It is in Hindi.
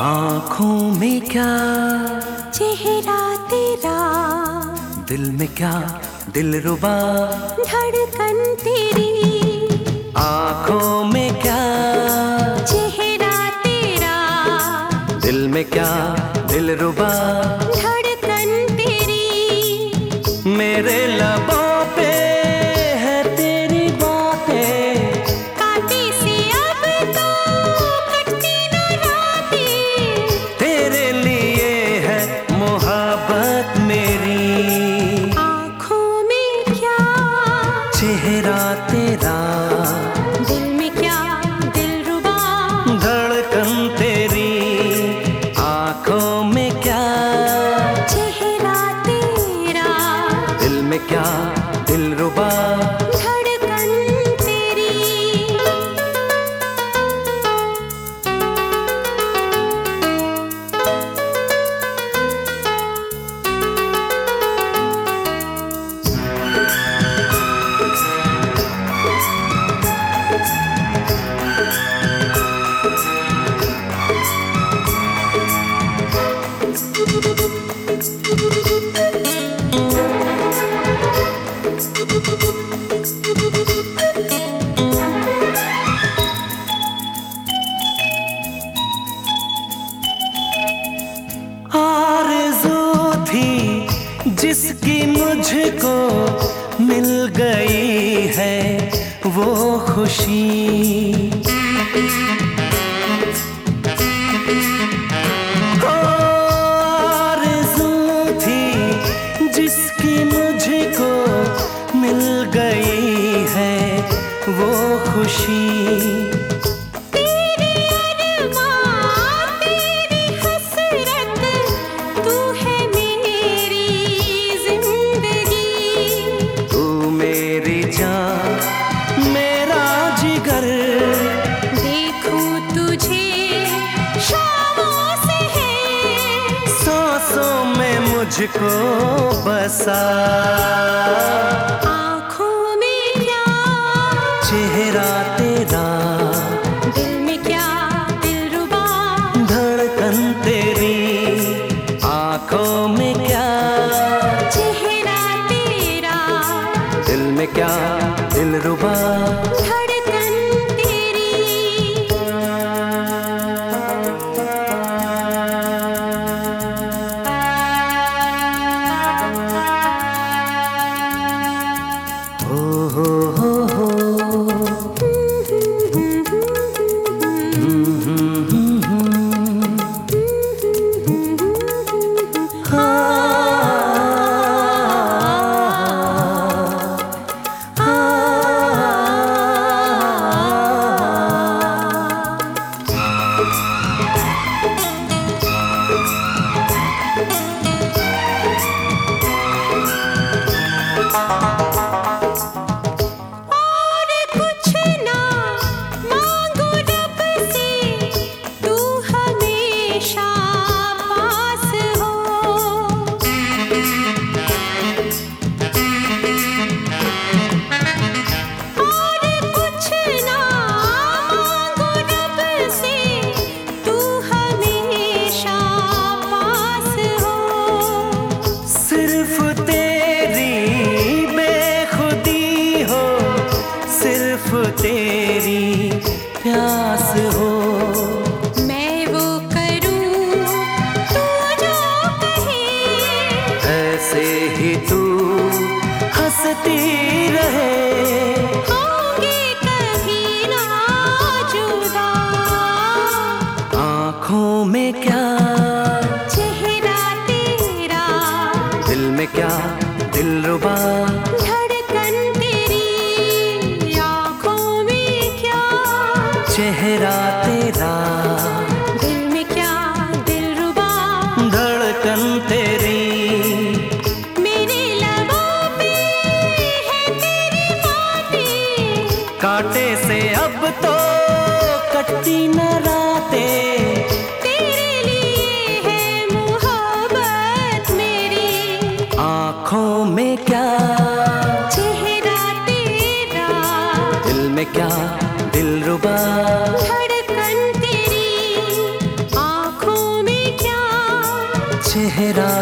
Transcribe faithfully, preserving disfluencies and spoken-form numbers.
आँखों में क्या चेहरा तेरा, दिल में क्या दिलरुबा धड़कन तेरी। आँखों में क्या चेहरा तेरा, दिल में क्या दिलरुबा धड़कन तेरी। मेरे लबों पे है तेरी बातें, कांटे से अब तो कटती न रातें। तेरे लिए है मोहब्बत मेरी। आँखों में क्या चेहरा तेरा, दिल में क्या दिलरुबा धड़कन तेरी। आँखों में क्या चेहरा तेरा, दिल में क्या दिलरुबा धड़कन तेरी। आरज़ू थी जिसकी मुझको मिल गई है वो खुशी। ओ, आरज़ू थी जिसकी मुझको मिल गई है वो खुशी। मुझको बसा आँखों में क्या चेहरा तेरा, दिल में क्या दिलरुबा धड़कन तेरी। आँखों में क्या चेहरा तेरा, दिल में क्या दिलरुबा धड़कन तेरी। हो हो हो हो तेरी प्यास हो। मैं वो करूं तू जो कहे, ऐसे ही तू हंसती रहे। होंगे कभी ना जुदा। आँखों में क्या चेहरा तेरा, दिल में क्या दिलरुबा धड़कन तेरी। आँखों में क्या चेहरा तेरा, दिल में क्या दिलरुबा धड़कन तेरी। मेरे लबों पे है तेरी बातें, कांटे से अब तो कटती न रातें। तेरे लिए है मोहब्बत मेरी। आँखों में क्या चेहरा तेरा, दिल में क्या दिलरुबा धड़कन तेरी। आँखों चेहरा